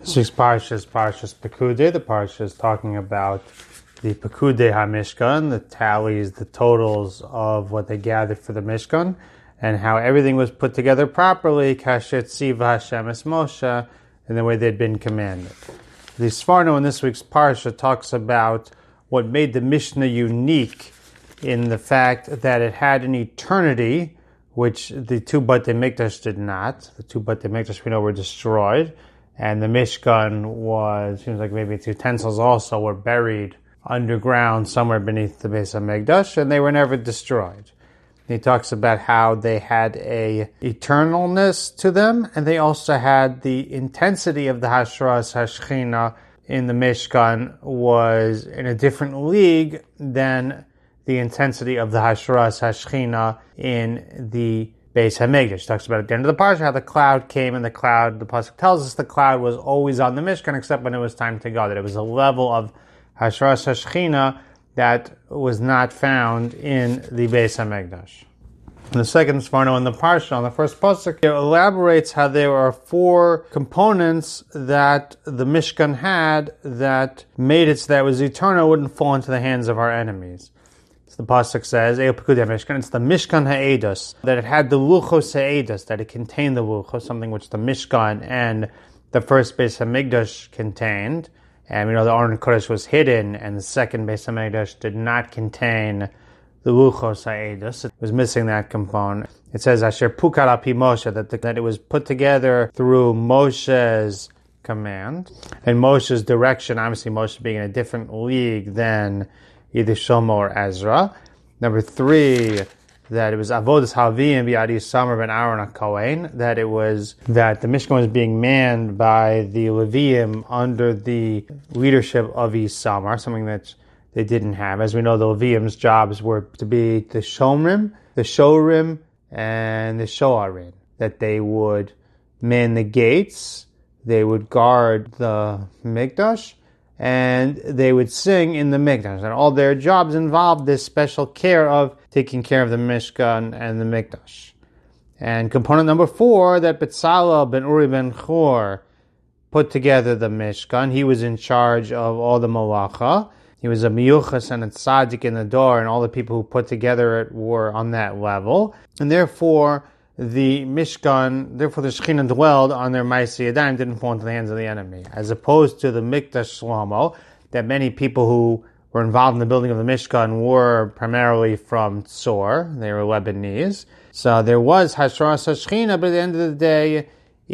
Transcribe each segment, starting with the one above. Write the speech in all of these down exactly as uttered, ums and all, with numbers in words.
This week's parsha is Parshas Pekudei. The parsha is talking about the Pekudei HaMishkan, the tallies, the totals of what they gathered for the Mishkan, and how everything was put together properly, Kasher Tziva Hashem es Moshe, in the way they'd been commanded. The Sforno in this week's parsha talks about what made the Mishnah unique in the fact that it had an eternity, which the two Batei Mikdash did not. The two Batei Mikdash we know were destroyed. And the Mishkan was, seems like maybe its utensils also were buried underground somewhere beneath the Beis HaMikdash, and they were never destroyed. He talks about how they had a eternalness to them, and they also had the intensity of the Hashras Hashchina in the Mishkan was in a different league than the intensity of the Hashras Hashchina in the Beis HaMikdash. Talks about at the end of the parsha how the cloud came, and the cloud, the pasuk tells us the cloud was always on the Mishkan except when it was time to go. That it was a level of Hashras Hashchina that was not found in the Beis HaMikdash. The second Sforno in the parsha, on the first pasuk, it elaborates how there are four components that the Mishkan had that made it so that it was eternal, wouldn't fall into the hands of our enemies. The pasuk says, "Eil Pekudei HaMishkan." It's the Mishkan Ha'edos, that it had the Luchos Ha'edos, that it contained the Luchos, something which the Mishkan and the first Beis HaMikdash contained. And we know the Aron Kodesh was hidden, and the second Beis HaMikdash did not contain the Luchos Ha'edos. It was missing that component. It says, "Asher Pukad al pi Moshe," that, the, that it was put together through Moshe's command and Moshe's direction. Obviously, Moshe being in a different league than either Shlomo or Ezra. Number three, that it was Avodas Halviim B'Yad Yisamar ben Aaron HaKohen, that it was that the Mishkan was being manned by the Leviim under the leadership of Yisamar, something that they didn't have. As we know, the Leviim's jobs were to be the Shomrim, the Shorim, and the Shoarim, that they would man the gates, they would guard the Mikdash, and they would sing in the Mikdash. And all their jobs involved this special care of taking care of the Mishkan and the Mikdash. And component number four, that Betzalel ben Uri ben Chor put together the Mishkan. He was in charge of all the malacha. He was a miyuchas and a tzaddik in the door, and all the people who put together it were on that level. And therefore, the Mishkan, therefore the Shekhinah dwelled on their Ma'aseh Yadayim, didn't fall into the hands of the enemy. As opposed to the Mikdash Shlomo, that many people who were involved in the building of the Mishkan were primarily from Tzor, they were Lebanese. So there was Hashras Hashchina, but at the end of the day,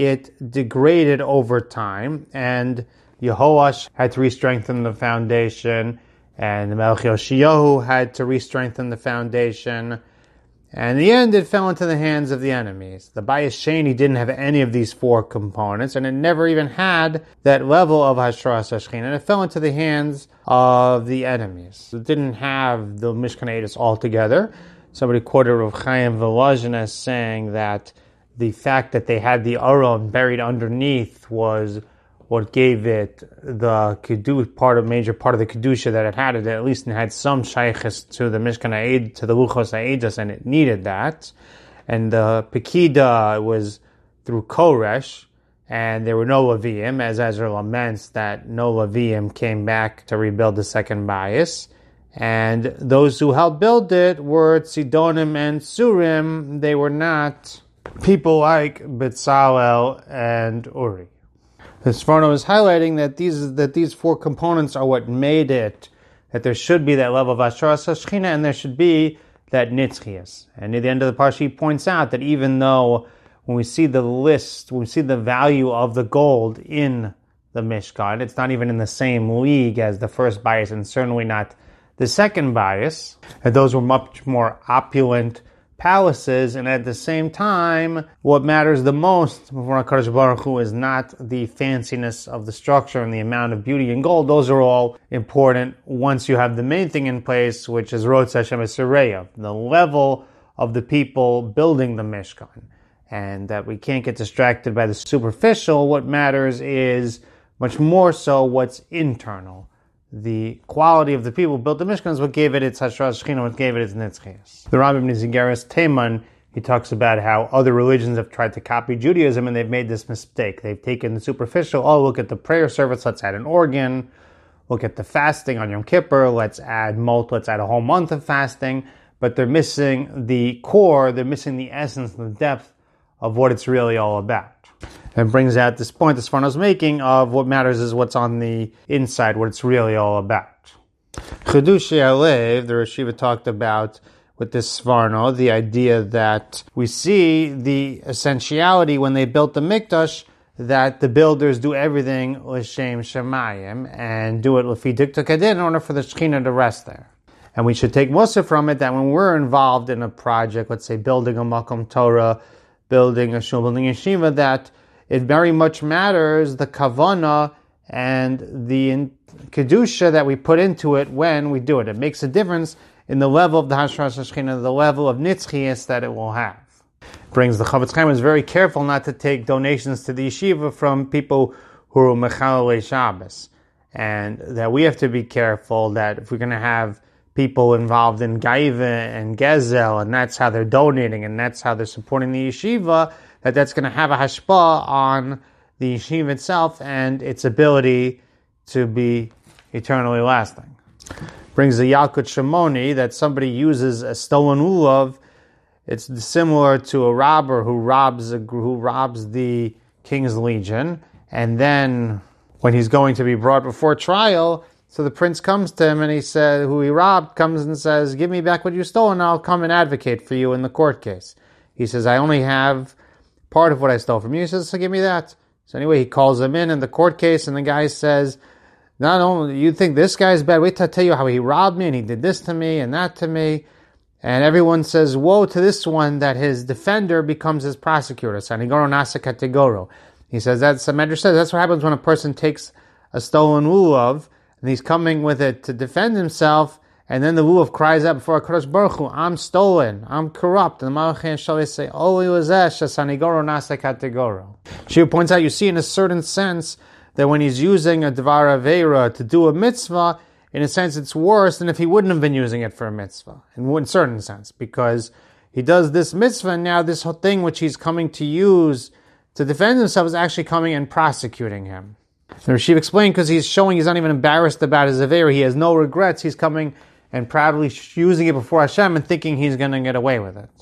it degraded over time, and Yehoash had to re-strengthen the foundation, and the Melech Yoshiyahu had to re-strengthen the foundation. And in the end, it fell into the hands of the enemies. The Bayis Sheni didn't have any of these four components, and it never even had that level of Hashras Hashchina, and it fell into the hands of the enemies. It didn't have the Mishkan Ha'edos altogether. Somebody quoted Rav Chaim Volozhin as saying that the fact that they had the Aron buried underneath was what gave it the Kiddush, part of major part of the Kedusha that it had. It at least it had some shaykhs to the Mishkan Ha'ed, to the Luchos Ha'edos, and it needed that. And the Pekida was through Koresh, and there were no Leviim, as Ezra laments that no Leviim came back to rebuild the second bias. And those who helped build it were Tzidonim and Surim. They were not people like Betzalel and Uri. The Sforno is highlighting that these that these four components are what made it, that there should be that level of Hashras Hashchina, and there should be that Nitzchias. And at the end of the parsha, he points out that even though when we see the list, when we see the value of the gold in the Mishkan, it's not even in the same league as the first bias, and certainly not the second bias. And those were much more opulent palaces, and at the same time, what matters the most before HaKadosh Baruch Hu is not the fanciness of the structure and the amount of beauty and gold. Those are all important once you have the main thing in place, which is Rotz Hashem Esareya, the level of the people building the Mishkan. And that we can't get distracted by the superficial. What matters is much more so what's internal. The quality of the people who built the Mishkan is what gave it its Hashras Hashchina, what gave it its Nitzchias. The Rambam Nizigeres Teman, he he talks about how other religions have tried to copy Judaism and they've made this mistake. They've taken the superficial, oh, look at the prayer service, let's add an organ. Look at the fasting on Yom Kippur, let's add molt, let's add a whole month of fasting. But they're missing the core, they're missing the essence and the depth of what it's really all about. And brings out this point the Sforno's making of what matters is what's on the inside, what it's really all about. Chidushei Halev, the Rosh Yeshiva talked about with this Sforno, the idea that we see the essentiality when they built the Mikdash, that the builders do everything l'shem shamayim and do it l'fi dikta kadin in order for the Shekhinah to rest there. And we should take mussar from it that when we're involved in a project, let's say building a Makom Torah, building a shul, building a yeshiva, that it very much matters the kavanah and the kedusha that we put into it when we do it. It makes a difference in the level of the Hashras Shekhinah, the level of nitzchias that it will have. Brings the Chavetz Chaim is very careful not to take donations to the yeshiva from people who are mechalei Shabbos, and that we have to be careful that if we're going to have people involved in Gaiva and Gezel, and that's how they're donating, and that's how they're supporting the yeshiva, that that's going to have a hashpah on the yeshiva itself and its ability to be eternally lasting. Brings the Yalkut Shimoni that somebody uses a stolen lulav. It's similar to a robber who robs a, who robs the king's legion, and then when he's going to be brought before trial, so the prince comes to him and he says, who he robbed, comes and says, give me back what you stole and I'll come and advocate for you in the court case. He says, I only have part of what I stole from you. He says, so give me that. So anyway, he calls him in in the court case and the guy says, not only, you think this guy's bad, wait till I tell you how he robbed me and he did this to me and that to me. And everyone says, woe to this one that his defender becomes his prosecutor. Sanigoro nasa kategoro. He says, that's, the Medrash says, that's what happens when a person takes a stolen lulav, and he's coming with it to defend himself, and then the lulav cries out before HaKadosh Baruch Hu, I'm stolen, I'm corrupt. And the Malach Shalei say, oh, Sanigoro nasa kategoro. Shia points out, you see in a certain sense, that when he's using a Dvar Aveira to do a mitzvah, in a sense, it's worse than if he wouldn't have been using it for a mitzvah, in a certain sense, because he does this mitzvah, and now this whole thing which he's coming to use to defend himself is actually coming and prosecuting him. The Rashiv explained, because he's showing he's not even embarrassed about his Aveira, he has no regrets, he's coming and proudly using it before Hashem and thinking he's going to get away with it.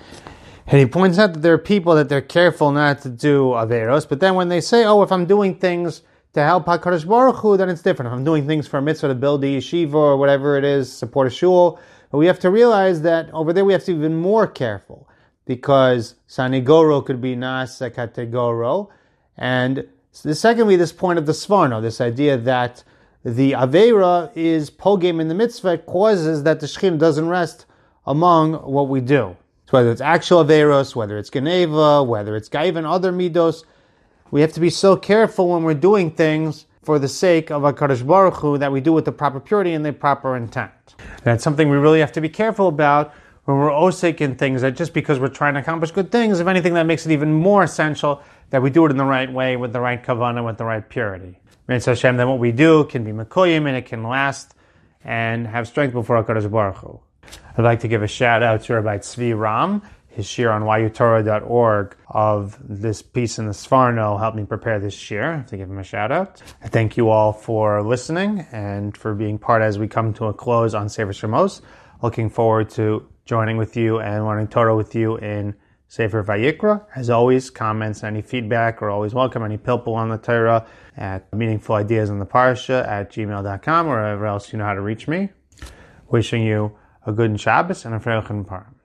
And he points out that there are people that they're careful not to do Aveiros, but then when they say, oh, if I'm doing things to help HaKadosh Baruch Hu, then it's different. If I'm doing things for a mitzvah to build a yeshiva or whatever it is, support a shul, but we have to realize that over there we have to be even more careful, because Sanigoro could be Nasa Kategoro, and the secondly, this point of the Sforno, this idea that the Aveira is pogem in the mitzvah, it causes that the Shekhinah doesn't rest among what we do. So whether it's actual Aveiros, whether it's Geneva, whether it's Gaiva and other Midos, we have to be so careful when we're doing things for the sake of HaKadosh Baruch Hu that we do with the proper purity and the proper intent. That's something we really have to be careful about when we're osek in things, that just because we're trying to accomplish good things, if anything, that makes it even more essential that we do it in the right way, with the right kavanah, with the right purity. Mitzvah Hashem, then what we do can be mekoyim and it can last and have strength before HaKadosh Baruch Hu. I'd like to give a shout out to Rabbi Tzvi Ram. His shir on y u torah dot org of this piece in the Sforno helped me prepare this shir. I have to give him a shout out. I thank you all for listening and for being part as we come to a close on Sefer Shemos. Looking forward to joining with you and learning Torah with you in Sefer Vayikra. As always, comments, any feedback are always welcome. Any pilpul on the Torah at Meaningful Ideas in the Parsha at gmail dot com or wherever else you know how to reach me. Wishing you a good Shabbos and a Freilichen Purim.